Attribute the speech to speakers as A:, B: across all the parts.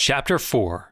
A: Chapter 4.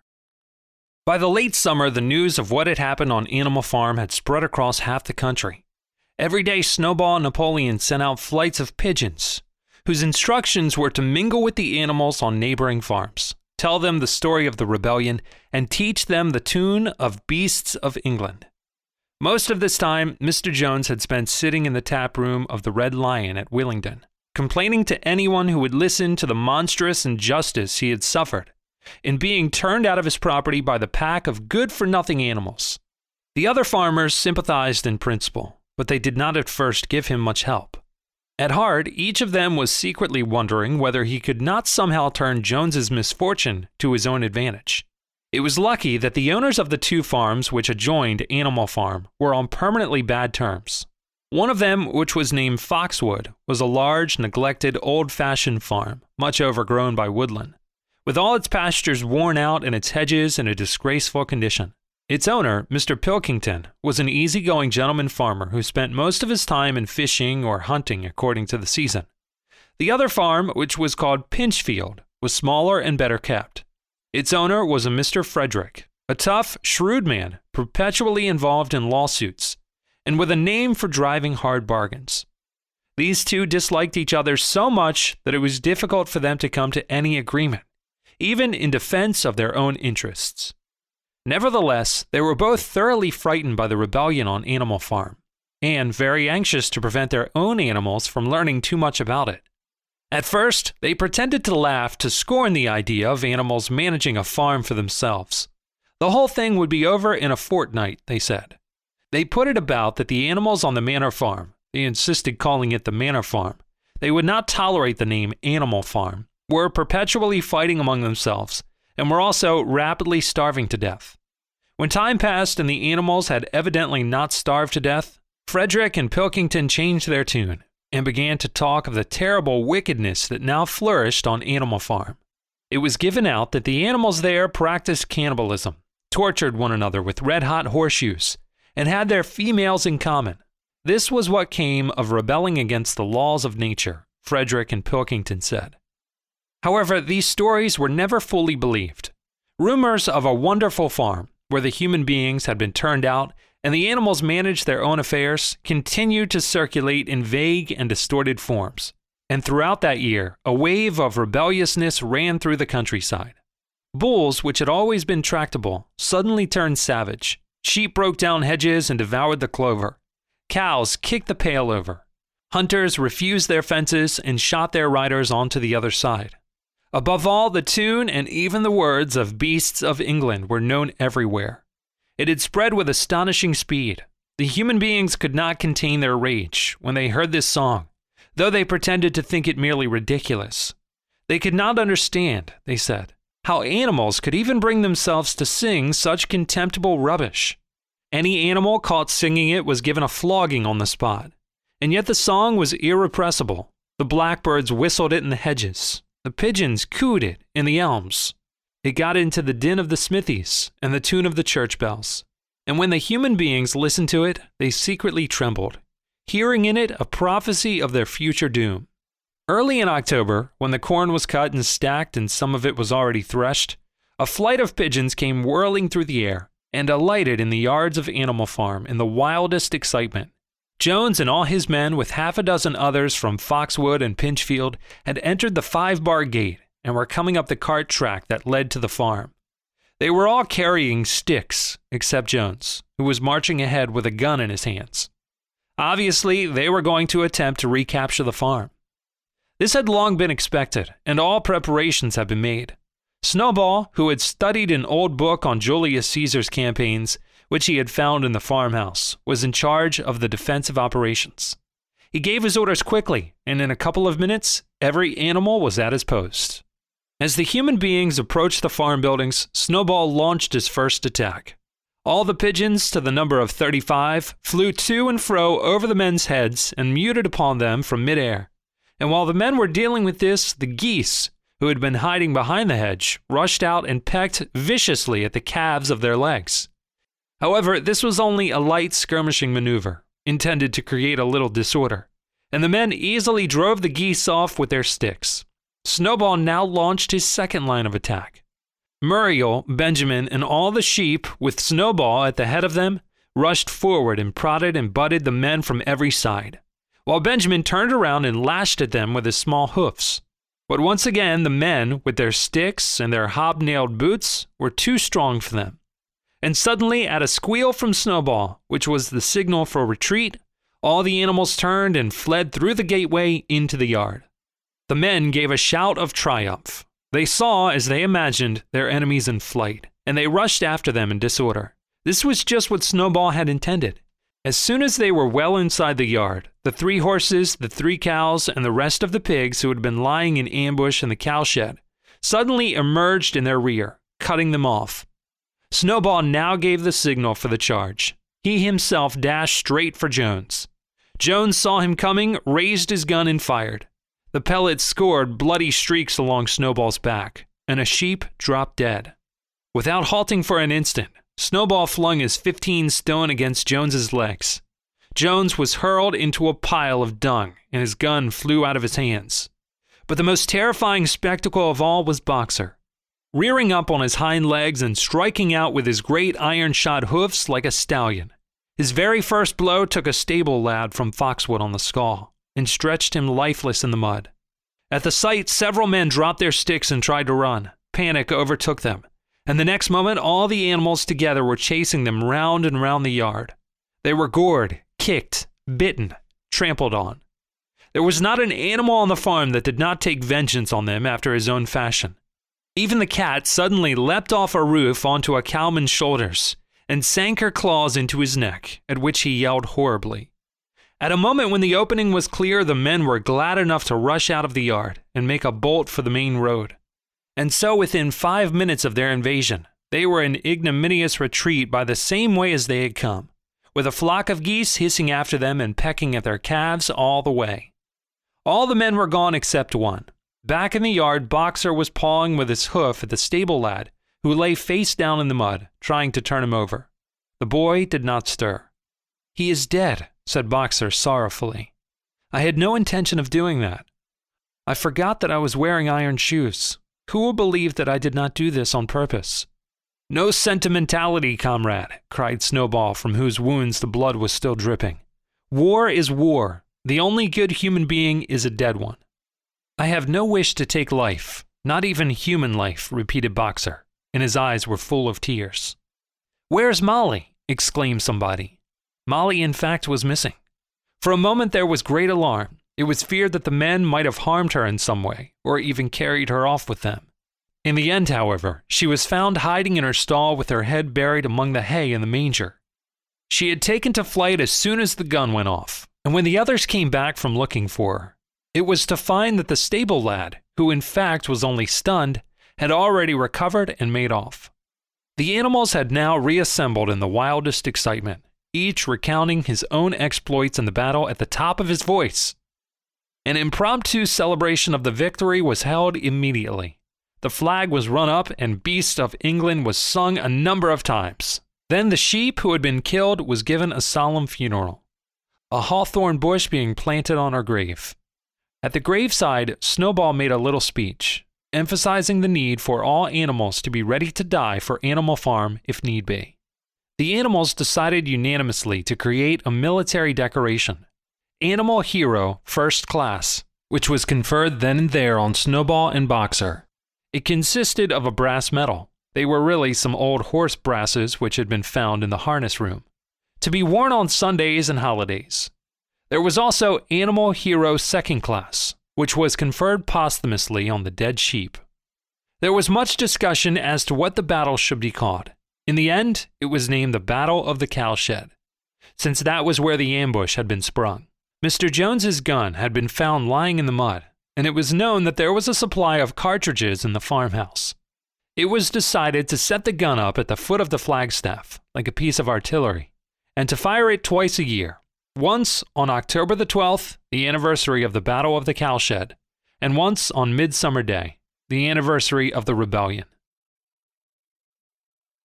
A: By the late summer, the news of what had happened on Animal Farm had spread across half the country. Every day, Snowball and Napoleon sent out flights of pigeons, whose instructions were to mingle with the animals on neighboring farms, tell them the story of the rebellion, and teach them the tune of Beasts of England. Most of this time, Mr. Jones had spent sitting in the tap room of the Red Lion at Willingdon, complaining to anyone who would listen to the monstrous injustice he had suffered in being turned out of his property by the pack of good-for-nothing animals. The other farmers sympathized in principle, but they did not at first give him much help. At heart, each of them was secretly wondering whether he could not somehow turn Jones's misfortune to his own advantage. It was lucky that the owners of the two farms which adjoined Animal Farm were on permanently bad terms. One of them, which was named Foxwood, was a large, neglected, old-fashioned farm, much overgrown by woodland, with all its pastures worn out and its hedges in a disgraceful condition. Its owner, Mr. Pilkington, was an easygoing gentleman farmer who spent most of his time in fishing or hunting according to the season. The other farm, which was called Pinchfield, was smaller and better kept. Its owner was a Mr. Frederick, a tough, shrewd man, perpetually involved in lawsuits, and with a name for driving hard bargains. These two disliked each other so much that it was difficult for them to come to any agreement, even in defense of their own interests. Nevertheless, they were both thoroughly frightened by the rebellion on Animal Farm, and very anxious to prevent their own animals from learning too much about it. At first, they pretended to laugh to scorn the idea of animals managing a farm for themselves. The whole thing would be over in a fortnight, they said. They put it about that the animals on the Manor Farm, they insisted calling it the Manor Farm, they would not tolerate the name Animal Farm, were perpetually fighting among themselves, and were also rapidly starving to death. When time passed and the animals had evidently not starved to death, Frederick and Pilkington changed their tune and began to talk of the terrible wickedness that now flourished on Animal Farm. It was given out that the animals there practiced cannibalism, tortured one another with red-hot horseshoes, and had their females in common. This was what came of rebelling against the laws of nature, Frederick and Pilkington said. However, these stories were never fully believed. Rumors of a wonderful farm, where the human beings had been turned out and the animals managed their own affairs, continued to circulate in vague and distorted forms. And throughout that year, a wave of rebelliousness ran through the countryside. Bulls, which had always been tractable, suddenly turned savage. Sheep broke down hedges and devoured the clover. Cows kicked the pail over. Hunters refused their fences and shot their riders onto the other side. Above all, the tune and even the words of Beasts of England were known everywhere. It had spread with astonishing speed. The human beings could not contain their rage when they heard this song, though they pretended to think it merely ridiculous. They could not understand, they said, how animals could even bring themselves to sing such contemptible rubbish. Any animal caught singing it was given a flogging on the spot, and yet the song was irrepressible. The blackbirds whistled it in the hedges. The pigeons cooed it in the elms. It got into the din of the smithies and the tune of the church bells. And when the human beings listened to it, they secretly trembled, hearing in it a prophecy of their future doom. Early in October, when the corn was cut and stacked and some of it was already threshed, a flight of pigeons came whirling through the air and alighted in the yards of Animal Farm in the wildest excitement. Jones and all his men, with half a dozen others from Foxwood and Pinchfield, had entered the 5-bar gate and were coming up the cart track that led to the farm. They were all carrying sticks, except Jones, who was marching ahead with a gun in his hands. Obviously, they were going to attempt to recapture the farm. This had long been expected, and all preparations had been made. Snowball, who had studied an old book on Julius Caesar's campaigns, which he had found in the farmhouse, was in charge of the defensive operations. He gave his orders quickly, and in a couple of minutes, every animal was at his post. As the human beings approached the farm buildings, Snowball launched his first attack. All the pigeons, to the number of 35, flew to and fro over the men's heads and muted upon them from midair. And while the men were dealing with this, the geese, who had been hiding behind the hedge, rushed out and pecked viciously at the calves of their legs. However, this was only a light skirmishing maneuver, intended to create a little disorder, and the men easily drove the geese off with their sticks. Snowball now launched his second line of attack. Muriel, Benjamin, and all the sheep, with Snowball at the head of them, rushed forward and prodded and butted the men from every side, while Benjamin turned around and lashed at them with his small hoofs. But once again, the men, with their sticks and their hobnailed boots, were too strong for them. And suddenly, at a squeal from Snowball, which was the signal for retreat, all the animals turned and fled through the gateway into the yard. The men gave a shout of triumph. They saw, as they imagined, their enemies in flight, and they rushed after them in disorder. This was just what Snowball had intended. As soon as they were well inside the yard, the 3 horses, the 3 cows, and the rest of the pigs who had been lying in ambush in the cowshed suddenly emerged in their rear, cutting them off. Snowball now gave the signal for the charge. He himself dashed straight for Jones. Jones saw him coming, raised his gun, and fired. The pellets scored bloody streaks along Snowball's back, and a sheep dropped dead. Without halting for an instant, Snowball flung his 15 stone against Jones's legs. Jones was hurled into a pile of dung, and his gun flew out of his hands. But the most terrifying spectacle of all was Boxer. Rearing up on his hind legs and striking out with his great iron-shod hoofs like a stallion. His very first blow took a stable lad from Foxwood on the skull and stretched him lifeless in the mud. At the sight, several men dropped their sticks and tried to run. Panic overtook them, and the next moment all the animals together were chasing them round and round the yard. They were gored, kicked, bitten, trampled on. There was not an animal on the farm that did not take vengeance on them after his own fashion. Even the cat suddenly leapt off a roof onto a cowman's shoulders and sank her claws into his neck, at which he yelled horribly. At a moment when the opening was clear, the men were glad enough to rush out of the yard and make a bolt for the main road. And so within 5 minutes of their invasion, they were in ignominious retreat by the same way as they had come, with a flock of geese hissing after them and pecking at their calves all the way. All the men were gone except one. Back in the yard, Boxer was pawing with his hoof at the stable lad, who lay face down in the mud, trying to turn him over. The boy did not stir. "He is dead," said Boxer sorrowfully. "I had no intention of doing that. I forgot that I was wearing iron shoes. Who will believe that I did not do this on purpose?" "No sentimentality, comrade," cried Snowball, from whose wounds the blood was still dripping. "War is war. The only good human being is a dead one." "I have no wish to take life, not even human life," repeated Boxer, and his eyes were full of tears. "Where's Molly?" exclaimed somebody. Molly, in fact, was missing. For a moment there was great alarm. It was feared that the men might have harmed her in some way, or even carried her off with them. In the end, however, she was found hiding in her stall with her head buried among the hay in the manger. She had taken to flight as soon as the gun went off, and when the others came back from looking for her, it was to find that the stable lad, who in fact was only stunned, had already recovered and made off. The animals had now reassembled in the wildest excitement, each recounting his own exploits in the battle at the top of his voice. An impromptu celebration of the victory was held immediately. The flag was run up and Beast of England was sung a number of times. Then the sheep who had been killed was given a solemn funeral, a hawthorn bush being planted on her grave. At the graveside, Snowball made a little speech, emphasizing the need for all animals to be ready to die for Animal Farm if need be. The animals decided unanimously to create a military decoration, Animal Hero First Class, which was conferred then and there on Snowball and Boxer. It consisted of a brass medal. They were really some old horse brasses which had been found in the harness room, to be worn on Sundays and holidays. There was also Animal Hero Second Class, which was conferred posthumously on the dead sheep. There was much discussion as to what the battle should be called. In the end, it was named the Battle of the Cowshed, since that was where the ambush had been sprung. Mr. Jones's gun had been found lying in the mud, and it was known that there was a supply of cartridges in the farmhouse. It was decided to set the gun up at the foot of the flagstaff, like a piece of artillery, and to fire it twice a year, once on October the 12th, the anniversary of the Battle of the Cowshed, and once on Midsummer Day, the anniversary of the rebellion.